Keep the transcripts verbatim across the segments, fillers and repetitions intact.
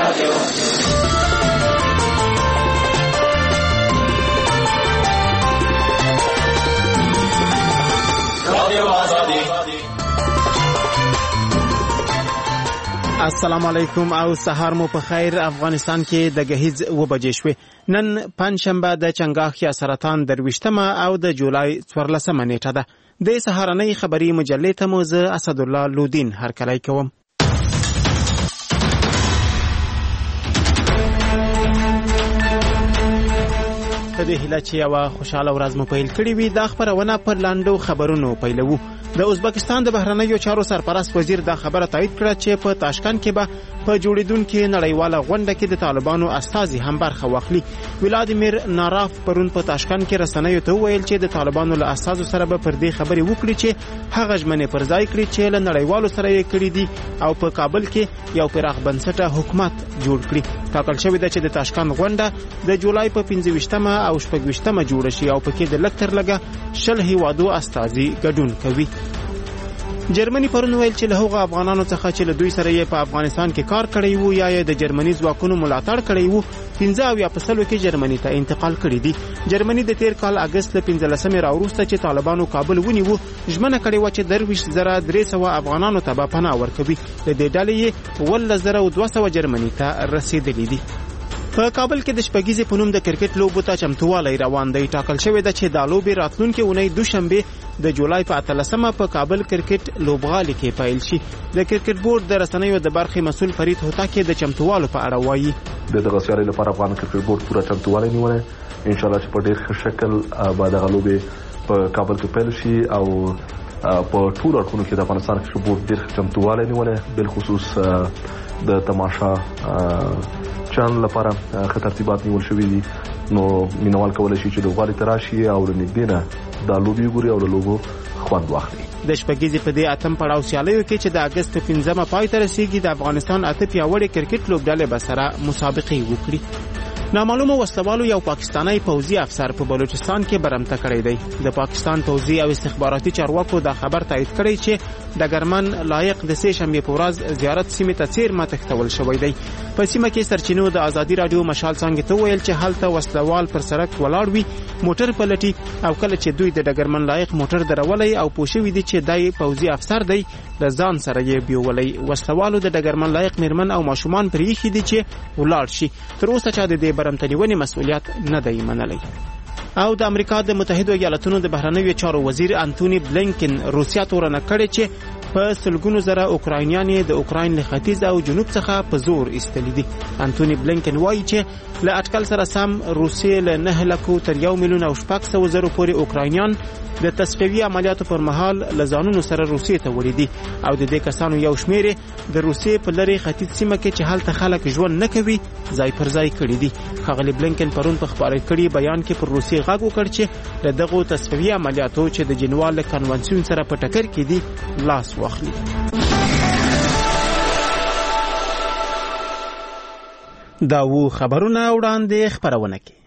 السلام علیکم او سهار مو په خیر. افغانستان کې د گهیز و بجې شوې. نن پنځشنبه د چنګاښ یا سرطان درویشتمه او د جولای څوارلسمه نیټه ده. د سهارنۍ خبري مجلې ته مو زه اسدالله لودین هرکلی کوم. په دې هیله چې یوه خوشحاله ورځ مو پیل کړې وي. دا خبرونه پر لاندو خبرونو پیلوو. د ازبکستان د بهرنیو چارو سرپرست وزیر دا خبره تایید کړه چې په تاشکند کې به په جوړیدونکو نړیواله غونډه کې د طالبانو استازي هم برخه واخلي. ولادیمیر ناراف پرون په تاشکند کې رسنیو ته ویل چې د طالبانو له استازو سره به پر دې خبرې وکړي چې هغه ژمنې پر ځای کړي چې له نړیوالو سره یې کړي دي او په کابل کې یو پراخ بنسټه حکومت جوړ کړي. ټاکل شوی ده چې د تاشکند غونډه د جولای په پنځه ویشتمه او شپږ ویشتمه جوړه شي او پکې د لکتر لګه شل هیوادو استازي ګډون کوي. جرمني پرون ویل چې له هغو افغانانو څخه چې له دوی سره یې په افغانستان کې کار کړی وو یا یې د جرمني ځواکونو ملاتړ کړی وو پنځه اویا په سلو کې جرمني ته انتقال کړي دي. جرمني د تیر کال اگست له پنځلسمې راوروسته چې طالبانو کابل ونیو ژمنه کړې وه چې درویشت زره درې سوه افغانانو ته به پناه ورکوي. له دې ډلې یې اوولس زره دوه سوه جرمني ته رسېدلي دي. په کابل کې د شپږیزې په نوم د کرکټ لوبو ته چمتووالی روان دی. ټاکل شوی ده چې دا لوبې راتلونکې اونۍ دوشنبه د جولای په اتلسمه په کابل کرکټ لوبغالي کې پیل شي. د کرکټ بورډ د رسنیو د برخې مسؤل فرید هوتک د چمتووالو په اړه وایي. د دغه سیالۍ لپاره افغان کرکټ بورډ پوره چمتووالی نیولی. ان شاء الله چې په ډېر ښه شکل به دغه لوبې په کابل کې پیل شي او په ټولو اړخونو کې د افغانستان کرکټ بورډ ډېر چمتووالی نیولی. بالخصوص د تماشا چانل لپاره ښه ترتیبات نیول شوي دي. نو مینوال کولی شي چې لوبغالي ته راشي او له نږدې نه دا لوبې وګوري او له لوبو خوند واخلي. د شپږیزې په دې اتم پړاو سیالیو کې چې د اګست په پنځمه پای ته رسیږي د افغانستان اته پیاوړې کرکټ لوبډلې به سره مسابقې وکړي. نامعلومه وسلوالو یو پاکستانی پوځي افسر په بلوچستان کې برمته کړی دی. د پاکستان پوځي او استخباراتي چارواکو دا خبر تایید کړی چې ډګرمن لایق د سې شنبې په ورځ زیارت سیمې ته څیرمه تښتول شوی دی. په سیمه کې سرچینو د ازادي راډیو مشال څنګه ته ویل چې هلته وسلوال پر سړک ولاړ وي موټر پلټي او کله چې دوی د ډګرمن لایق موټر درولای او پوښوي دي چې دای پوځي افسر دی د ځان سره یې بیولای. وسلوالو د ډګرمن لایق میرمن او ماشومان پرې ایښي دي چې ولاړ شي. تر اوسه چا د دې برمتنیونې مسؤلیت نه دی منلی. او د امریکا د متحدو ایالاتونو د بهرنیو چارو وزیر انټونی بلینکن روسیا تورنه کړې چې په سلګونو زره اوکراینیان د اوکراین له ختیځ او جنوب څخه په زور ایستلي دي. انټونی بلینکن وایي چې له اټکل سره سم روسیې له نه لکو تر یو میلیون او شپږ سوه زرو پورې اوکراینیان د تصفیوي عملیاتو پر مهال له ځانونو سره روسیې ته وړي دي او د دې کسانو یو شمېر د روسیې په لرې ختیځ سیمه کې چې هلته خلک ژوند نه کوي ځای پر ځای کړي دي. ښاغلي بلینکن پرون په خپاره کړي بیان کې پر روسیې غږ وکړ چې له دغو تصفیوي عملیاتو چې د جنوال کنونسیون سره په ټکر کې دي لاس واخلي. دا و خبرونه وړاندې خبرونه کې.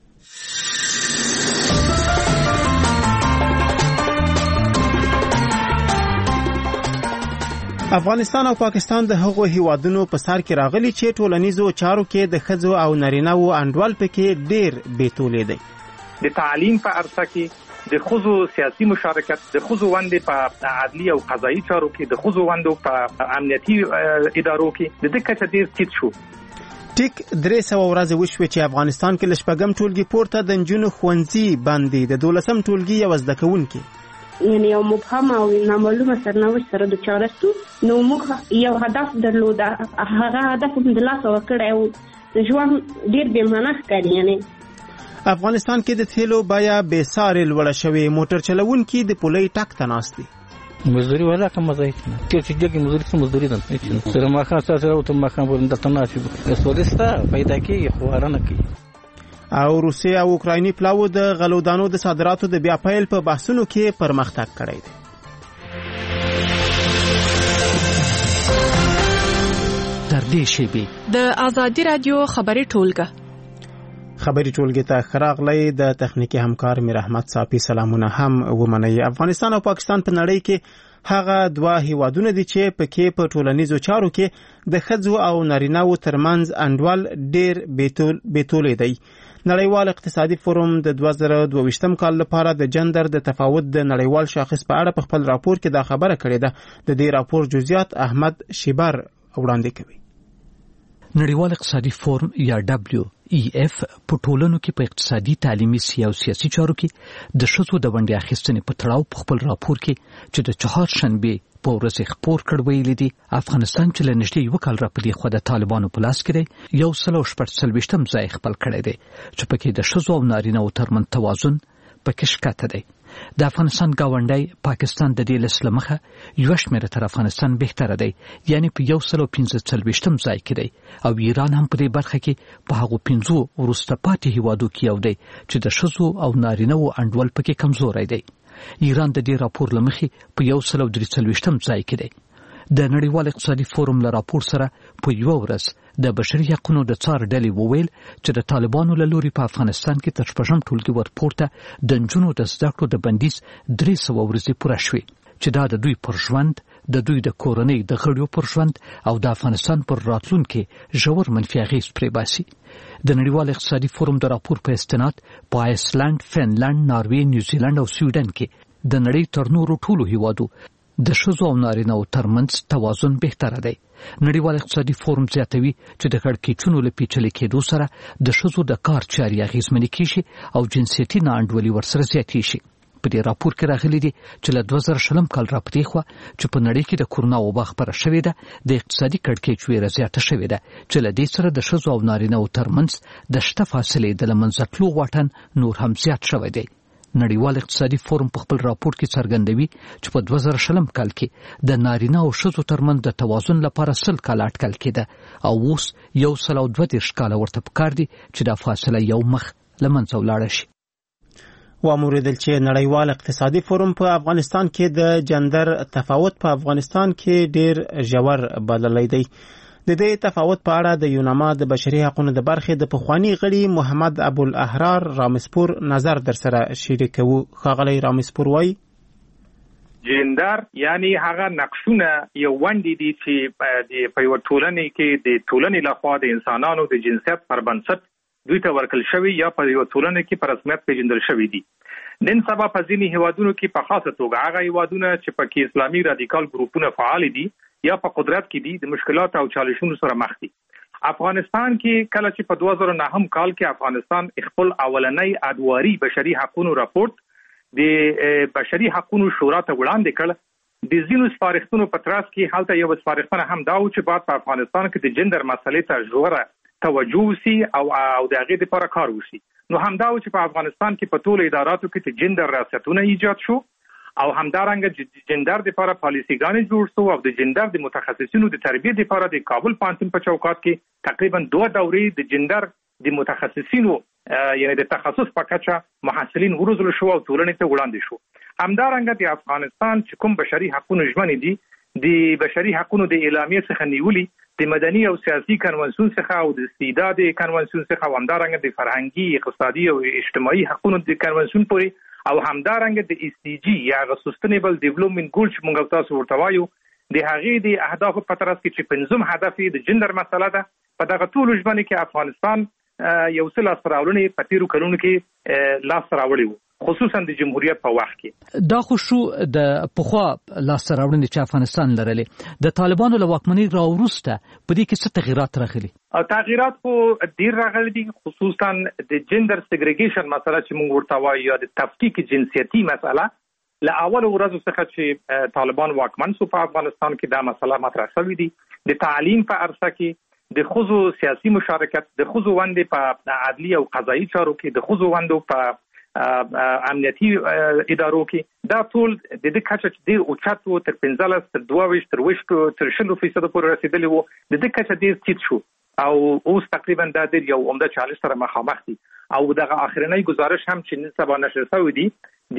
افغانستان او پاکستان د هغو هیوادونو په سر کې راغلي چې ټولنیزو چارو کې د ښځو او نارینه‌وو انډول پکې ډېر بیتولې دی. د تعلیم په عرصه کې د ښځو سیاسي مشارکت، د ښځو ونډې په عدلي او قضایي چارو کې، د ښځو ونډو په امنیتي ادارو کې د دې کچه ډېر ټیټ شو. ټیک درې سوه ورځې وشوې چې افغانستان کې له شپږم ټولګي پورته د نجونو ښوونځي باندې د دولسم ټولګي یو زده کوونکي یعنی یو مبهم او نامعلومه سرنوشت سره د چارستو نو موږ یو هدف درلوده. هغه هدف هم د لاسه ورکړی او د ژوند ډېر بې معنا ښکاري. یعنی افغانستان کې د تیلو بیه بې سارې لوړه شوې. موټر چلوونکي د پولۍ ټک ته ناست دي. مزدوری ولا کم ځای کې چې دغه مزدوري څه مزدوري ده سره ما خان سره او ته ما خان ورنده تناسب سولستا پیدا کیږي خو ارانه کوي. او روسیا او اوکرایني پلاو د غلودانو د صادراتو د بیا پیل په بحثونو کې پرمختګ کړی دی. تر دې شیبې د ازادي رادیو خبري ټولګه خبري ټولګه ته خراغلی د تخنیکی همکار میر احمد صافی سلامونه هم ومني. افغانستان او پاکستان په نړۍ کې هغه دوه هیوادونه دي چې پکې په ټولنیزو چارو کې د ښځو او نارینه‌و ترمنځ انډول ډیر بیتولې دی. نړیوال اقتصادي فورم د دوه زره دوه ویشتم کال لپاره د جندر د تفاوت د نړیوال شاخص په اړه په خپل راپور کې دا خبره کړې ده. د دې راپور جزئیات احمد شیبر وړاندې کوي. نړیوال اقتصادي فورم یا دبلیو ای اف په ټولنو کې په اقتصادي، تعلیمي، سیاسي چارو کې د ښځو د ونډې اخیستنې په تړاو په خپل راپور کې چې د چهارشنبې په ورځ خپور کړ ویلي دي افغانستان چې له نږدې یو کال راپدې خو د طالبانو په لاس کې دی یو سل او شپږ څلوېښتم ځای خپل کړی دی چې پکې د ښځو او نارینه‌و ترمنځ توازن پکې ښکته دی. د افغانستان ګاونډی پاکستان د دې لست له مخه یو شمېره تر افغانستان بهتره دی، یعنی په یو سل او پنځه څلوېښتم ځای کې دی، او ایران هم په دې برخه کې په هغو پنځو وروسته پاتې هیوادو کې یو دی چې د ښځو او نارینه‌و انډول پکې کمزوری دی. ایران د دې راپور له مخې په یو سل او درې څلوېښتم ځای کې دی. د نړیوال اقتصادي فورم له راپور سره په یو ورځ د بشري حقوقو د څار ډلې وویل چې د طالبانو له لوري په افغانستان کې تر شپږم ټولګي ورپورته د نجونو د زده کړو د بندیز درې سوه ورځې پوره شوې چې دا د دوی پر ژوند، د دوی د کورنۍ د غړیو پر ژوند او د افغانستان پر راتلونکي ژور منفي اغېز پرې باسي. د نړیوال اقتصادي فورم د راپور په استناد په آیسلند، فنلند، ناروې، نیوزیلند او سویډن کې د نړۍ تر نورو ټولو هیوادو د ښځو او نارینه‌و ترمنځ توازن بهتره دی. نړیوال اقتصادي فورم زیاتوي چې د کړکېچونو له پیچلې کېدو سره د ښځو د کار چارې اغېزمنې کېږي او جنسیتي ناانډولي ورسره زیاتېږي. په دې راپور کې راغلي دي چې له دوه زره شلم کال راپدې خوا چې په نړۍ کې د کورونا وبا خپره شوې ده د اقتصادي کړکېچ ویره زیاته شوې ده چې له دې سره د ښځو او نارینه‌و ترمنځ د شته فاصلې د له منځه تلو واټن نور هم زیات شوی دی. نړیوال اقتصادي فورم په خپل راپور کې څرګندوي چې په دوه زره شلم کال کې د نارینه او ښځو ترمنځ د توازن لپاره سل کاله اټکل کېده او اوس یو سل او دوه دېرش کاله ورته پکار دي چې دا فاصله یو مخ له منځه ولاړه شي. واوریدل چې نړیوال اقتصادي فورم په افغانستان کې د جندر تفاوت په افغانستان کې ډیر ژور بللی دی. د دې تفاوت په اړه د یوناما د بشري حقوقو د برخې د پخوانی غړي محمد ابوالاحرار رامسپور نظر در سره شریکوو. ښاغلی رامسپور وایي جندر یعنی هغه نقشونه یو وندې دي چې په یو ټولنې کې د ټولنې لخوا د انسانانو د جنسیت پر بنسټ دوی ته ورکل شوی یا په یو ټولنه کې په رسمیت پیژندل شوی دي. نن سبا په ځینې هیوادونو کې په خاصه توګه هغه هیوادونه چې پکې اسلامي رادیکال ګروپونه فعال دي یا په قدرت کې دي د مشکلات او چالشونو سره مخ دي. افغانستان کې کله چې په دوه زره نهم کال کې افغانستان خپل اولنی ادواري بشري حقوقو راپورټ د بشري حقوقو شورا ته وړاندې کړ، د ځینو سپارښتنو په ترڅ کې هلته یو سپارښتنه هم دا و چې باید په افغانستان کې د جندر مسلې ته ژوره توجه وشي او او د هغې لپاره کار وشي. نو همدا و چې په افغانستان کې په ټولو اداراتو کې د جندر ریاستونه ایجاد شو او همدارنګه جندر لپاره پالیسیګانې جوړ شو او د جندر د متخصصینو د تربیې لپاره د کابل پوهنتون په چوکاټ کې تقریبا دوه دورې د جندر د متخصصینو یعنی د تخصص په کچه محصلین وروزل شو او ټولنې ته وړاندې شو. همدارنګه د افغانستان چې کوم بشري حقوقو ژمنې دي د بشري حقوقو د اعلامیې څخه نیولي د مدني او سیاسي کنوانسیون څخه او د استعداد کنوانسیون څخه همدارنګه د فرهنګي، اقتصادي او اجتماعي حقوقو د کنوانسیون پورې او همدارنګه د اس ډي جی یا سستینبل ډیولپمنٹ ګول چې موږ تاسو ورته وایو د هغې د اهدافو په ترڅ کې چې پنځم هدف د جندر مسله ده. په دغه ټولو ژمنې کې افغانستان یو څه لاسته راوړنې په تیرو کلونو کې لاسته راوړي وو، خصوصا د جمهوریت په وخت کې. دا خو شو د پخوا لاسته راوړنې چې افغانستان لرلې، د طالبانو له واکمنۍ راوروسته په دې کې څه تغیرات راغلي؟ تغیرات خو ډیر راغلي دي، خصوصا د جندر سیګریګیشن مسله چې موږ ورته وایو یا د تفکیک جنسیتي مسله له اول ورځو څخه چې طالبان واکمن شو په افغانستان کې دا مسله مطرح شوې دي. د تعلیم په عرصه کې د ښځو سیاسي مشارکت، د ښځو ونډې په عدلي او قضایي چارو کې، د ښځو ونډو په امنیتي ادارو کې، دا ټول د دې کچه چې ډېر اوچت و، تر پنځلس تر دوه ویشت تر ویشتو تر شلو فیصدو پورې رسېدلی و، د دې کچه ډېر ټیټ شو او اوس تقریبا دا ډېر یو عمده چالش سره مخامخ دي. او دغه اخرنی گزارش هم چې نن سبا نشر شوی دی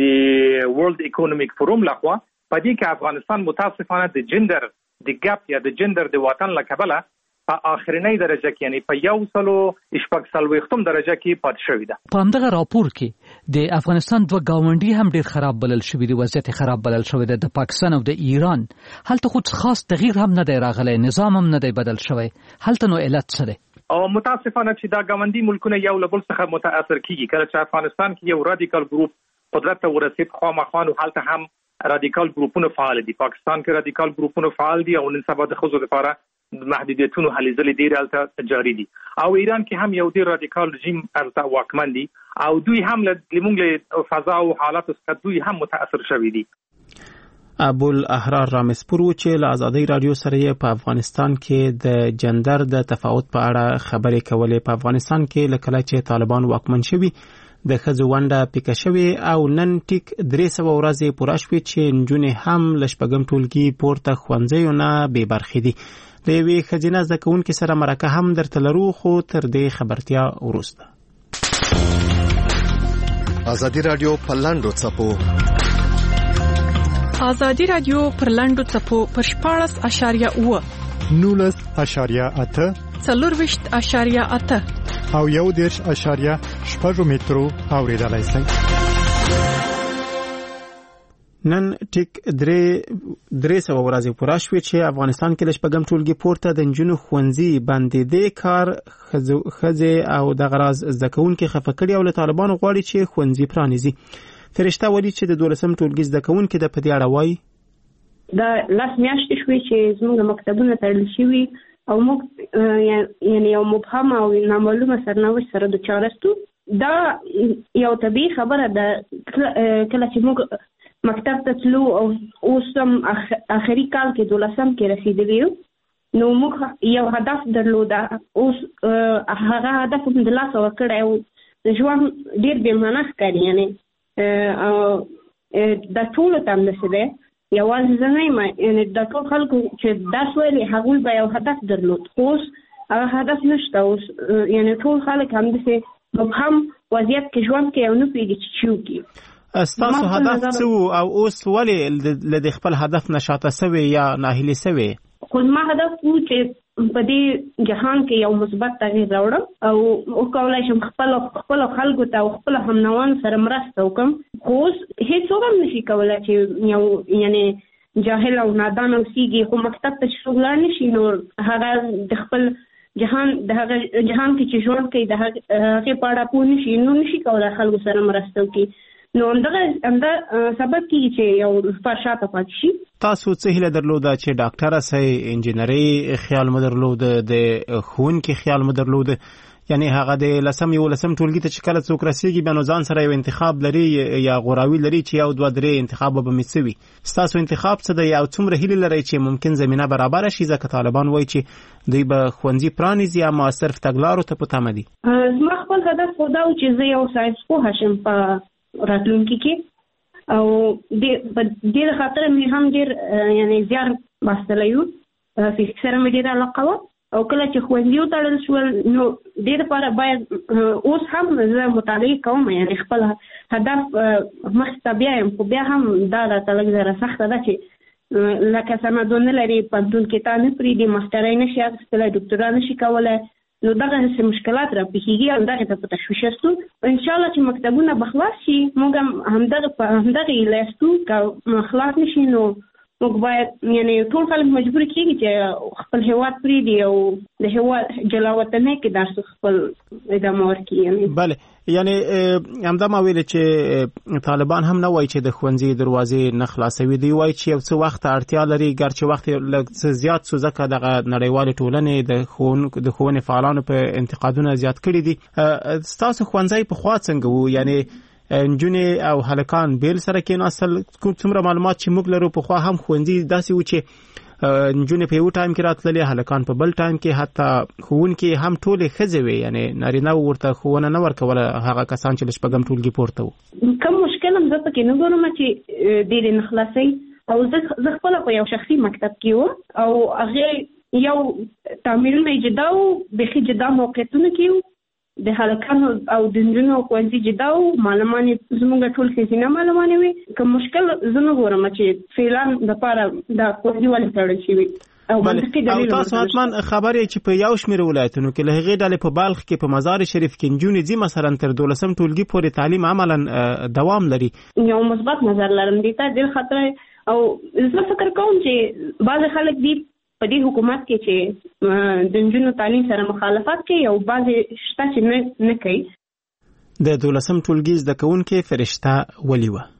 د ورلد اکونومیک فورم لخوا، په دې کې افغانستان متاسفانه د جندر د ګاپ یا د جندر د وطن له کبله په اخرنۍ درجه کې یعنی په یو سلو شپږ څلوېښتم درجه کې پاتې شوې ده. په همدغه راپور کې د افغانستان دوه ګاونډي هم ډېر خراب بلل شوي دي، وضعیت خراب بلل شوی دی. د پاکستان او د ایران هلته خو خاص تغییر هم نه دی راغلی، نظام هم نه دی بدل شوی. هلته نو علت څه دی؟ او متاسفانه چې دا ګاونډي ملکونه یو له بل څخه متاثر کیږي. کله چې افغانستان کې یو رادیکال ګروپ قدرت ته ورسید، خامخا هلته هم رادیکال ګروپونه فعال دي. پاکستان کې رادیکال ګروپونه فعال دي او نن سبا د ښځو لپاره محدودیتونو هلې ځلې ډېرې هلته جاري دي. او ایران کې هم یو ډېر رادیکال رژیم هلته واکمن دي او دوی هم زموږ له فضا او حالاتو څخه دوی هم متاثر شوي دي. ابوالاحرار رامسپور چې له ازادۍ رادیو سره په افغانستان کې د جندر د تفاوت په اړه خبرې کولې. په افغانستان کې له کله چې طالبان واکمن شوي د ښځو ونډه پیکه شوې او نن ټیک درې سوه ورځې پوره شوې چې نجونې هم له شپږم ټولګي پورته ښوونځیو نه بې برخې دي. د یوې ښځینه زده کوونکې سره مرکه هم درته لرو، خو تر دې خبرتیا وروسته. ازادي رادیو په لاندو څپو ازادي رادیو پر لاندو څپو پر شپاړس اشاریه اوه نولس اشاریه اته څلورویشت اشاریه اته او یو دېرش اشاریه شپږ مترو اوریدلای شئ. نن ټیک درې درې سوه ورځې پوره شوې چې افغانستان کې له شپږم ټولګي پورته د نجونو ښوونځي بندېدې کار ښځې او دغه راز زده کوونکي خفه کړي او له طالبانو غواړي چې ښوونځي پرانیزي. فرشته ولي چې د دولسم ټولګي زده کوونکي د په دې اړه وایي. دا لاس میاشتې شوې چې زموږ مکتبونه تړل شوي او موږ یعنی یو مبهم او نامعلومه سرنوشت سره دچاره ستو. دا یو طبیعي خبره ده. کله چې موږ مکتب ته تلو او اوس هم آخري کال کې دولسم کې رسیدلی یو، نو موږ یو هدف درلوده. اوس هغه هدف هم د لاسه ورکړی و. ژوند ډېر بې معنا ښکاري، یعنې دا ټولو ته همداسې دی. یوازې زه نه یم، یعنې دا ټول خلکو چې درس ویلي هغوی به یو هدف درلود، خو اوس هغه هدف نشته. اوس یعنې ټول خلک همداسې مبهم وضعیت کې ژوند کوي او نه پوهېږي چې څه وکړي. ستاسو هدف څه و او اوس ولې له خپل هدف نه شاته سوې یا ناهیلې سوې؟ خو زما هدف و چې په دې جهان کې یو مثبت تغییر راوړم او وکولای شم خپل خپل خلکو ته او خپل همنوان سره مرسته وکړم. خو اوس هېڅوک هم نشي کولی چې یو یعنې جاهل او نادان اوسېږي، خو مکتب ته چې څوک لاړ نشي نو هغه د خپل جهان د هغه جهان کې چې ژوند کوي د هغې په اړه پوه نشي، نو نشي کولی خلکو سره مرسته وکړي. نو همدغه همدا سبب کېږي چې یو پر شاته پاتې شي. تاسو څه هیله درلوده چې ډاکټره سئ، انجینرۍ خیال مو درلوده، د ښوونکي خیال مو درلوده؟ یعنی هغه د لسم یولسم ټولګي ته چې کله څوک رسېږي بیا نو ځان سره یو انتخاب لري یا غوراوي لري چې یو دوه درې انتخاب به مې څه وي. ستاسو انتخاب څه دی او څومره هیلې لرئ چې ممکن زمینه برابره شي؟ ځکه طالبان وایي چې دوی به ښوونځي پرانیزي اما صرف تګلارو ته په تمه دي. زما خپل هدف خو دا و چې زه یو ساینس پوهه شم په راتلونکي کې، او دې خاطر مې هم ډېر یعنې زیار باستی یو. فزیک سره مې ډېره علاقه وه او کله چې ښوونځي وتړل شول نو دې لپاره باید اوس هم زه مطالعه کوم، یعنې خپل هدف مخې ته بیایم. خو بیا هم دا راته لږ زره سخته ده چې لکه سندونه لري، پوهنتون کې تا نه پرېږدي، ماسټرۍ نشي اخیستلی، ډاکټرا نشي کولی، نو دغه مشکلات را پیښیږي او دغې ته په تشویش یاستو. انشاءالله چې مکتبونه به خلاص شي، موږ هم همدغه په همدغې هیله یاستو. که خلاص نشي نو موږ باید یعنې ټول خلک مجبور کېږي چې خپل هېواد پرېږدي او د هېواد جلا وطنۍ کې درس خپل ادامه ورکړي. بله، یعنې همدا ما ویلې چې طالبان هم نه وایي چې د ښوونځي دروازې نه خلاصوي، دوی وایي چې یو څه وخت اړتیا لري، ګرچې وخت لږ څه زیات سو ځکه دغه نړیوالې ټولنې د ښوونکو د ښوونې فعالانو په انتقادونه زیات کړي دي. ستاسو ښوونځی پخوا څنګه و؟ یعنې نجونې او هلکان بیل سره کېناستل؟ څومره معلومات چې موږ لرو پخوا هم ښوونځي داسې و چې نجونې په یو ټایم کې راتللې، هلکان په بل ټایم کې، حتی ښوونکي هم ټولې ښځې وې، یعنې نارینه ورته ښوونه نه ورکوله هغه کسان چې له شپږم ټولګي پورته وو. کوم مشکل هم زه پکې نه ګورم چې ډېرې نه خلاصوي. او زه خپله په یو شخصي مکتب کې وم او هغې یو تعمیرونه یې جدا وو، بیخي جدا موقعیتونه کې وو، د هلکانو او د نجونو ښوونځي جدا وو، معلمان یې زموږ ټول ښځینه معلمانې وې. که مشکل زه نه ګورم چې فعلا دپاره دا ښوونځي ولې تړل شوي. او منطقي دلیل تاسو حتما خبرې چې په یو شمېر ولایتونو کې له هغې ډلې په بلخ کې په مزار شریف کې نجونې ځي مثلا تر دولسم ټولګي پورې تعلیم عملا دوام لري. یو مثبت نظر لرم دې ته ډېر خطر او زه فکر کوم چې بعض خلک دي په دې حکومت کې چې د نجونو تعلیم سره مخالفت کوي او بعض شته چې نه کوي. د دولسم ټولګي زده کوونکې فرشته ولي وه.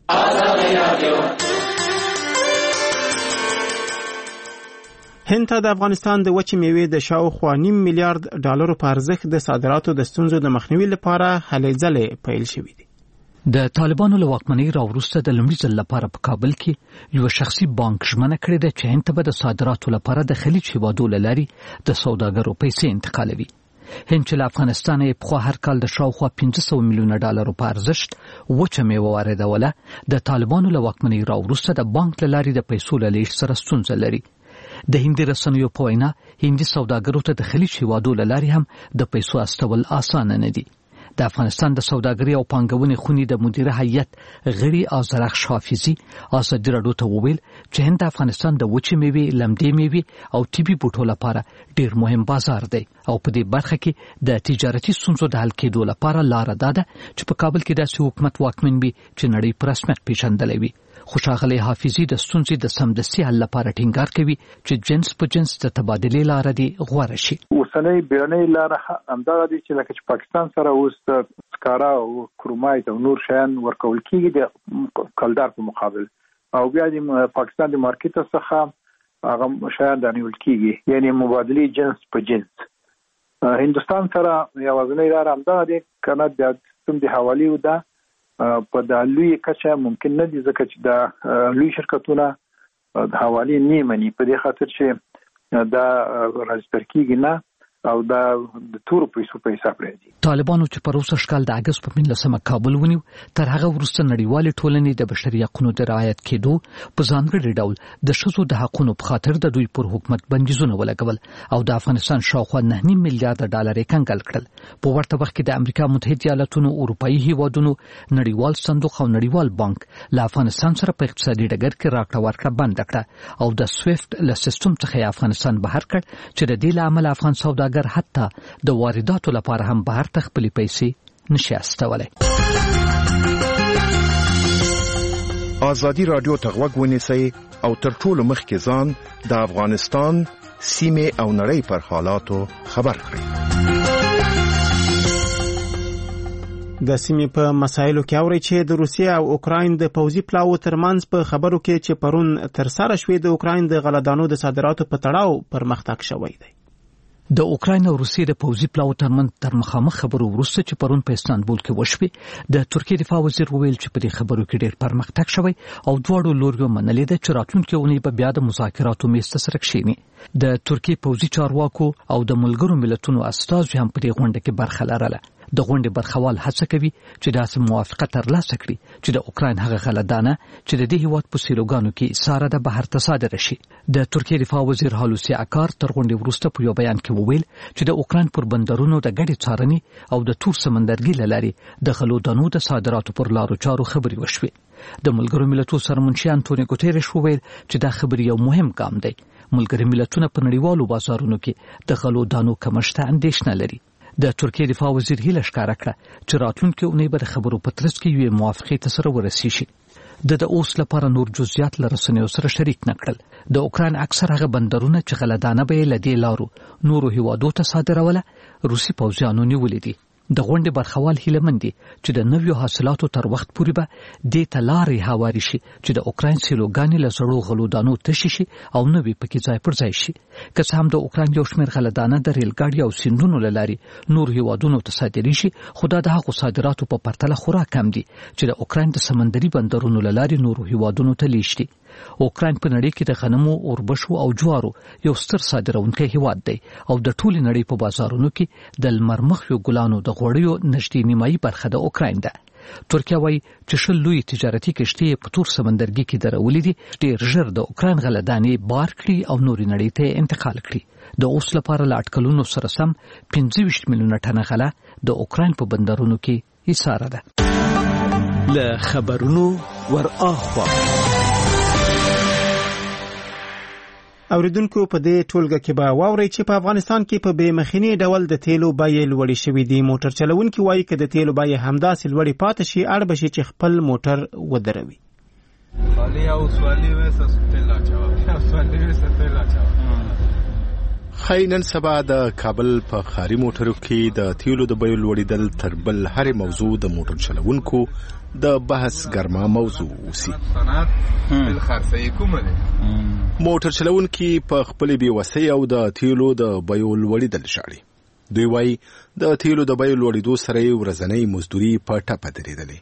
هند ته د افغانستان د وچې میوې د شاوخوا نیم میلیارډ ډالرو په ارزښت د صادراتو د ستونزو د مخنیوي لپاره هلې ځلې پیل شوې دي. د طالبانو له واکمنۍ راوروسته د لومړي ځل لپاره په کابل کې یو شخصي بانک ژمنه کړې ده چې هند ته به د صادراتو لپاره د خلیج هیوادو له لارې د سوداګرو پیسې انتقالوي. هند چې له افغانستان یې پخوا هر کال د شاوخوا پنځه سوه میلیونه ډالرو په ارزښت وچه میوه واردوله، د طالبانو له واکمنۍ راوروسته د بانک له لارې د پیسو له لیږد سره ستونزه لري. د هندي رسنیو په وینا هندي سوداګرو ته د خلیج هیوادو له لارې هم د پیسو استول اسانه نه دي. د افغانستان د سوداګرۍ او پانګونې خونې د مدیره هیئت غړي آذرخش حافظي ازادي راډیو ته وویل چې هند د افغانستان د وچې میوې، لمدې میوې او طبي بوټو لپاره ډیر مهم بازار دی او په دې برخه کې د تجارتي ستونزو د حل کېدو لپاره لاره ده چې په کابل کې داسې حکومت واکمن وي چې نړۍ په رسمیت پیژندلی وي. خوشاغلی حافظي د ستونزې د سمدستي حل لپاره ټینګار کوي چې جنس په جنس د تبادلې لاره دی غوره شي. اوسنۍ بیړنۍ لاره همدغه دی چې لکه چې پاکستان سره اوس سکاره او کرومایټ او نور شیان ورکول کېږي د کلدار په مقابل، او بیا د پاکستان د مارکیټ څخه هغه شیان رانیول کېږي، یعنی مبادلې جنس په جنس. هندوستان سره یوازینۍ لاره همدغه دی، کنه د سیستم د حوالې ده په د لوی کچه ممکن نه دي ځکه چې د لوی شرکتونه د حوالې نه مني، په دې خاطر چې دا راځتر کېږي نه او دا د تور پیسو په حساب راځي. طالبانو چې پر اوسه شکل د اگست په پنځلسمه کابل ونیو، تر هغه وروسته نړیوالې ټولنې د بشري حقوقو د رعایت کېدو په ځانګړي ډول د ښځو د حقوقو په خاطر د دوی پر حکومت بندیزونه ولګول او د افغانستان شاوخوا نه نیم میلیارډ ډالر یې کنګل کړل. په ورته وخت کې د امریکا متحده ایالاتونو، اروپایي هیوادونو، نړیوال صندوق او نړیوال بانک له افغانستان سره په اقتصادي ډګر کې راکړه ورکړه بند کړه او د سویفت له سیستم څخه افغانستان بهر کړ چې د دې لامل افغان سوداګر حتی د وارداتو لپاره هم بهر ته خپلې پیسې نشي استولی. ازادي راډیو ته غوږ ونیسئ او تر ټولو مخکې ځان د افغانستان سیمې او نړۍ پر حالاتو خبر کړئ. د سیمې په مسایلو کې اوري چې د روسیې او اوکراین د پوځي پلاوو ترمنځ په خبرو کې چې پرون تر سره شوې د اوکراین د غلهدانو د صادراتو په تړاو پرمختګ شوی دی. د اوکراین او روسیې د پوځي پلاوو ترمنځ تر مخامخ خبرو وروسته چې پرون په استانبول کې وشوې، د ترکیې دفاع وزیر وویل چې په دې خبرو کې ډېر پرمختګ شوی او دواړو لوریو منلې ده چې راتلونکې اونۍ به بیا د مذاکراتو میز ته سره کښېني. د ترکیې پوځي چارواکو او د ملګرو ملتونو استازو هم په دې غونډه کې برخه لرله. د غونډې برخوال هڅه کوي چې داسې موافقه ترلاسه کړي چې د اوکراین هغه غلهدانه چې د دې هیواد په سیلوګانو کې ساره ده بهر ته صادره شي. د ترکیې دفاع وزیر هالوسی اکار تر غونډې وروسته په یو بیان کې وویل چې د اوکراین پر بندرونو د ګډې څارنې او د تور سمندرګي له لارې د غلهدانو د صادراتو پر لارو چارو خبرې وشوې. د ملګرو ملتونو سرمنشي انټونیو ګوتيريش وویل چې دا خبرې یو مهم ګام دی. ملګري ملتونه په نړیوالو بازارونو کې د غلهدانو کمښت اندېښنه لري. د ترکیې دفاع وزیر هیله ښکاره کړه چې راتلونکې اونۍ به د خبرو په ترڅ کې یوې موافقې ته سره ورسیږي. د د اوس لپاره نور جزئیات له رسنیو سره شریک نه کړل. د اوکراین اکثر هغه بندرونه چې غلهدانه به یې له دې لارو نورو هیوادو ته صادروله روسي پوځیانو نیولې دي. د غونډې برخوال هیلهمند دي چې د نویو حاصلاتو تر وخت پورې به دې ته لارې هواري شي چې د اوکراین سیلوګانې له زړو غلهدانو تشي شي او نوې پکې ځای پر ځای شي. که څه هم د اوکراین یو شمېر غلهدانه د ریلګاډي او سیندونو له لارې نور هیوادونو ته صادرېږي، خو دا د هغو صادراتو په پرتله خورا کم دي چې د اوکراین د سمندري بندرونو له لارې نورو هیوادونو ته لیږدي. اوکراین په نړۍ کې د غنمو، اوربشو او جوارو یو ستر صادرونکی هیواد دی او د ټولې نړۍ په بازارونو کې د لمر مخیو ګلانو د غوړیو نږدې نیمایي برخه د اوکراین ده. ترکیه وایي چې شل لوی تجارتي کشتۍ په تور سمندرګي کې درولې دي، ډېر ژر د اوکراین غلهدانې بار کړي او نورې نړۍ ته انتقال کړي. د اوس لپاره له اټکلونو سره سم پنځه ویشت میلیونه ټنه غله د اوکراین په بندرونو کې ایساره ده. له خبرونو ور اخوا اوریدونکو په دې ټولګه کې به واورئ چې په افغانستان کې په بې مخینی ډول د تیلو بیې لوړې شوې دي. موټر چلونکي وایي که د تیلو بیې همداسې لوړې پاتې شي اړ به شي چې خپل موټر ودروي. خی نن سبا د کابل په ښاري موټرو کې د تیلو د بیو لوړېدل تر بل هرې موضوع د موټر چلونکو د بحث ګرما موضوع اوسي. موټر چلونکي په خپلې بېوسۍ او د تیلو د بیو لوړېدل ژاړي. دوی وایي د تیلو د بیو لوړېدو سره یې ورځنۍ مزدوري په ټپه درېدلې.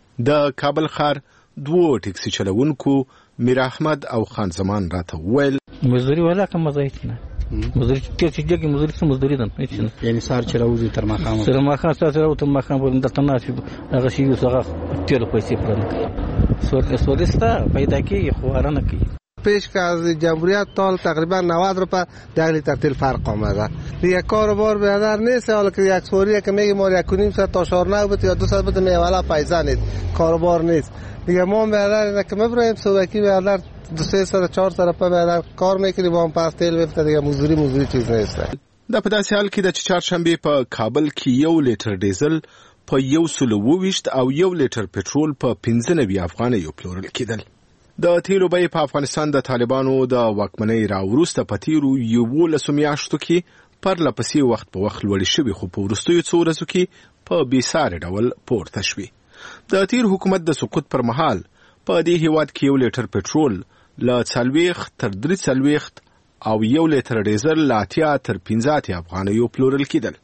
د کابل ښار دوو ټکسي چلونکو میر احمد او خان زمان راته وویل مزدوري ولا کم مزایت نه مزدوري چې جګي مزدوري څه مزدوري ده یعنی سار چې راوځي تر ماښام تر ماښام سره راو تر ماښام پورې دلته ناشې هغه شي هغه تیل پیسې پرنه کوي سوال سوالستا پیدا کوي خو ارانه کوي. پیش که از جمهوریت تا تقریبا نود روپیه در لیتر تیل فرق آمده. دیگه کاروبار بهتر نیست. حالا که یک سوریه که میگه ما یک و نیم ساعت تا شارنه بود یا دو ساعت بود میگه والا پیسه نیست کاروبار نیست. دیگه ما بهتر اینه که مبرایم صبحی بهتر دو سه ساعت چهار ساعت په بهتر کار میکنیم با هم پس تیل بفته دیگه مزدوری مزدوری چیز نیست. دا په داسې حال کې د چهارشنبه په کابل کې یو لیټر ډیزل په یو سل او ویشت او یو لیټر پټرول په پنځه نوي افغانیو پلورل کېدل. د تیلو بیې په افغانستان د طالبانو د واکمنۍ راوروسته په تیرو یولسو میاشتو کې پرله پسې وخت په وخت لوړې شوې خو په وروستیو څو ورځو کې په بېساري ډول پورته شوې. د تیر حکومت د سقوط پر مهال په دې هیواد کې یو لیټر پټرول له څلوېښت تر درې څلوېښت او یو لیټر ډیزل له اتیا تر پنځه اتیا افغانیو پلورل کېدل.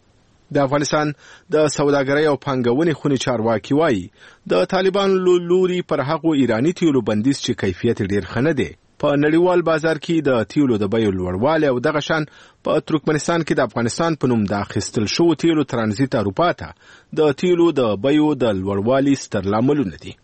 د افغانستان د سوداګرۍ او پانګونې خونې چارواکي وایي د طالبانو لوري پر هغو ایراني تیلو بندیز چې کیفیت ډیر ښه نه دی په نړیوال بازار کې د تیلو د بیو لوړوالی او دغه شان په ترکمنستان کې د افغانستان په نوم د اخیستل شوو تیلو ترانزیت اروپا ته د تیلو د بیو د لوړوالي ستر لاملونه دي.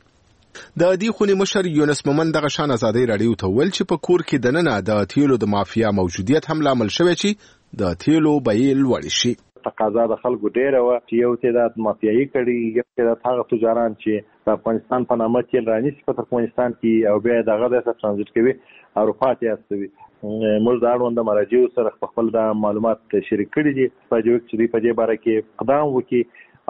د دې خونې مشر یونس مومن دغه شان ازادۍ راډیو ته وویل چې په کور کې دننه د تیلو د مافیا موجودیت هم لامل شوی چې د تیلو بیې لوړې شي. تقاضا د خلکو ډیره وه چې یو تعداد مافیایي کړي یو تعداد هغه تجاران چې د افغانستان په نامه تیل رانیسي په ترکمنستان کې او بیا دغه داسې ترانزیت کوي اروپا ته استوي. موږ د اړوند مراجعو سره خپل د معلومات شریک کړي دي په جو چې په دې باره کې اقدام وکړي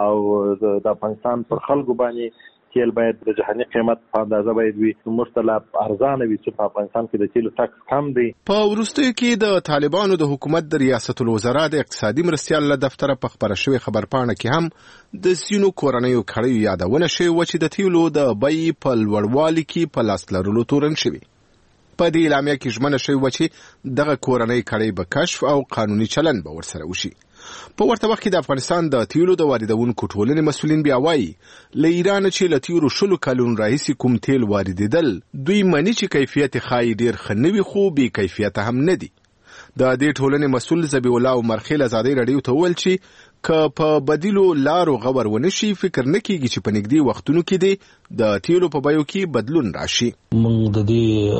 او د افغانستان پر خلکو باندې تیل باید د جهاني قیمت په اندازه باید وي مختلف ارزانه وي چې په افغانستان کې د تیلو ټکس کم دی. په وروستیو کې د طالبانو د حکومت د ریاست الوزرا د اقتصادي مرستیال له دفتره په خبره شوې خبرپاڼه کې هم د ځینو کورنیو کړیو یادونه شوې وه چې د تیلو د بیې په لوړوالي کې په لاس لرلو تورن شوي. په دې اعلامیه کې ژمنه شوې وه چې دغه کورنۍ کړۍ به کشف او قانوني چلند به ورسره وشي. په ورته وخت کې د افغانستان د تیلو د واردونکو ټولنې مسؤلین بیا وایي له ایران چې له تیرو شلو کلونو راهیسې کوم تیل واردېدل دوی مني چې کیفیت ښایي ډېر ښه نه وي خو بې کیفیته هم نه دي. د دې ټولنې مسؤل ذبیح الله عمرخیل ازادۍ راډیو ته وویل چې که په بدیلو لارو غور ونه شي فکر نه کیږي چې په نږدې وختونو کې دی د تیلو په بیو کې بدلون راشي. موږ د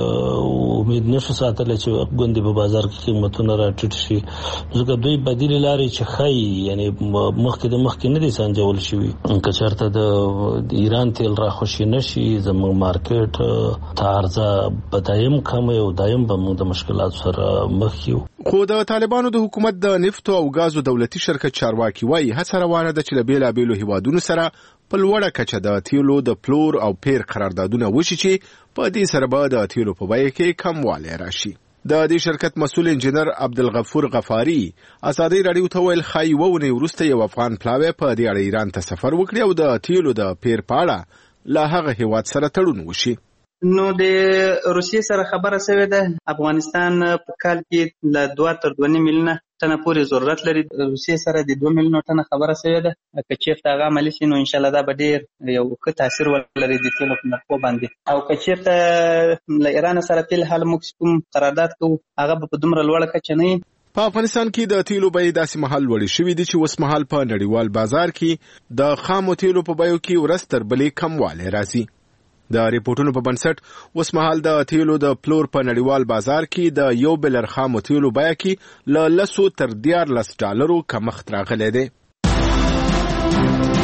دې امید نشو ساتلی چې ګوندې په بازار کې قیمتونه راټیټ شي ځکه دوی بدیلې لارې چې ښایي یعنی مخکې د مخکې نه دي سنجول شوي. که چېرته د ایران تیل راخوشي نه شي زموږ مارکیټ ته عرضه به دایم کمه او دایم به موږ د مشکلاتو سره مخ یو. خو د طالبانو د حکومت د نفتو او غازو دولتي شرکت چارواکي وایي هڅه روانه ده چې له بېلابېلو هیوادونو سره په لوړه کچه د تیلو د پلور او پیر قراردادونه وشي چې په دې سره به د تیلو په بیه کې کموالی راشي. د دې شرکت مسؤل انجینر عبدالغفور غفاري ازادۍ راډیو ته ویل ښایي اوه اونۍ وروسته یو افغان پلاوی په دې اړه ایران ته سفر وکړي او د تیلو د پیر په اړه له هغه هیواد سره تړون وشي. نو د روسیې سره خبره شوې ده افغانستان په کال کې له دوه تر دوه نیم میلیونه ټنه پورې ضرورت لري. روسیې سره د دوه میلیونه ټنه خبره شوې ده. که چېرته هغه عملي شي نو انشاءالله دا به ډېر یو ښه تاثیر ولري د تیلو په نرخو باندې. او که چېرته له ایران سره تیل حال موږ کوم قرارداد کوو هغه به په دومره لوړه کچه نه وي. په افغانستان کې د تیلو بیې داسې مهال لوړې شوې دي چې اوس مهال په نړیوال بازار کې د خامو تیلو په بیو کې ورځ تر بلې کموالی راځي. د ریپورتونو په بنسټ اوس مهال د تیلو د پلور په نړیوال بازار کې د یو بلر خامو تیلو بیه کې له لسو تر دیارلس ډالرو کمښت راغلی دی.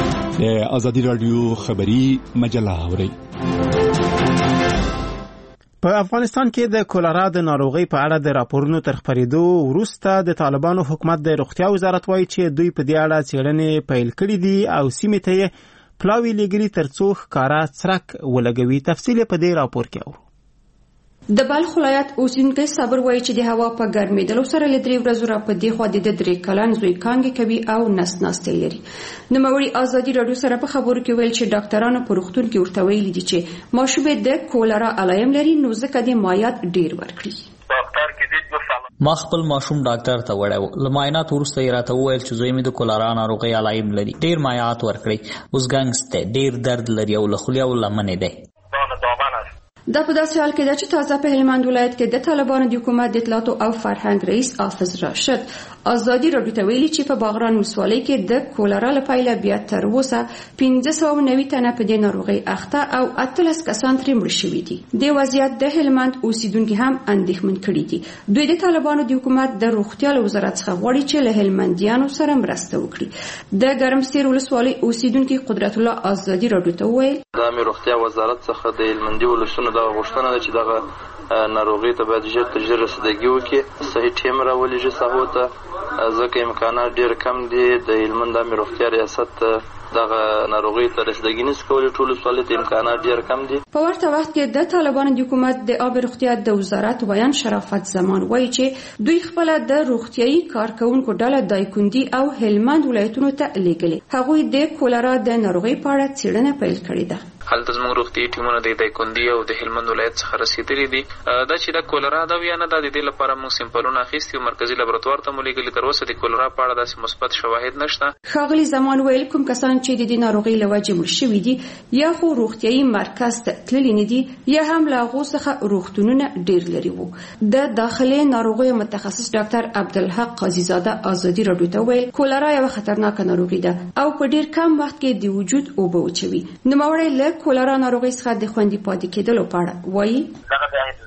د ازادي راډیو خبري مجله اورئ. په افغانستان کې د کولرا د ناروغۍ په اړه د راپورونو تر خپرېدو وروسته د طالبانو حکومت د روغتیا وزارت وایي چې دوی په دې اړه څېړنې پیل کړې دي او سیمې ته یې پلاوي لېږلي تر څو ښکاره څرک ولګوي. تفصیل په دې راپور کې اورو. د بلخ ولایت اوسیدونکي صبر وایي چې د هوا په ګرمېدلو سره له درې ورځو را په دې خوا د درې کلن زوی کانګې کوي او نس ناستې لري. نوموړي ازادي راډیو سره په خبرو کې ویل چې ډاکټرانو په روغتون کې ورته ویلي دي چې ماشوم د کولرا علایم لري نو ځکه د مایعات ډیر ورکړي. ما خپل ماشوم ډاکټر ته وړاو. له معاینات وروسته یې راته وویل چې زوی مې د کولرا ناروغۍ علایم لري، ډیر مایعات ورکړي، اوس ګنګس دی، ډیر درد لري او له خولې او لمنې دی. دا په داسې حال کې ده چې تازه په هلمند ولایت کې د طالبانو د حکومت د اطلاعاتو او فرهنګ رئیس حافظ راشد ازادي راډیو ته ویلي چې په باغران ولسوالۍ کې د کولرا له پیله بیا تر اوسه پنځه سوه نوي تنه په دې ناروغۍ اخته او اتلس کسان ترې مړه شوي دي. د وضعیت د هلمند اوسیدونکي هم اندېښمن کړي دي. دوی د طالبانو د حکومت د روغتیا له وزارت څخه غواړي چې له هلمندیانو سره مرسته وکړي. د ګرمسیر ولسوالۍ اوسیدونکي قدرت الله ازادي راډیو ته وویل د امیر روغتیا وزارت څخه د هلمندي ولسونو دا غوښتنه ده چې دغه ناروغي ته باید ژر تر ژره رسیدګي وکړي، صحیح ټیم راولېږي ساحو ته، ځکه امکانات ډېر کم دي. د هلمند امیر روغتیا ریاست دغه ناروغي ته رسیدګي نشي کولی، ټول ولسوالۍ ته امکانات ډېر کم دي. په ورته وخت کې د طالبانو د حکومت د آب روغتیا د وزارت ویان شرافت زمان وایي چې دوی خپل د روغتیايي کارکونکو ډله دایکندي او هلمند ولایتونو ته لېږلي. هغوی د کولرا د ناروغۍ په اړه څېړنه پیل کړې ده. هلته زموږ روغتیايي ټیمونه د دایکندي او د هلمند ولایت څخه رسیدلي دي. دا چې د کولرا دا یا نه دا د دې لپاره موږ سیمپلونه اخیستي او مرکزي لابراتوار ته مو لېږلي. تر اوسه د کولرا په اړه داسې مثبت شواهد نشته. ښاغلي زمان ویل کوم کسان چې د دې ناروغۍ له وجې مړه شوي دي یا خو روغتیايي مرکز ته تللي نه دي یا هم له هغو څخه روغتونونه ډېر لرې وو. د داخلي ناروغیو متخصص ډاکټر عبدالحق قاضیزاده ازادي راډیو ته ویل کولرا یوه خطرناکه ناروغي ده او په ډېر کم وخت کې د وجود اوبه وچوي. نوموړی له کولرا ناروغۍ څخه د خوندي پاتې کېدلو په اړه وایي دغه د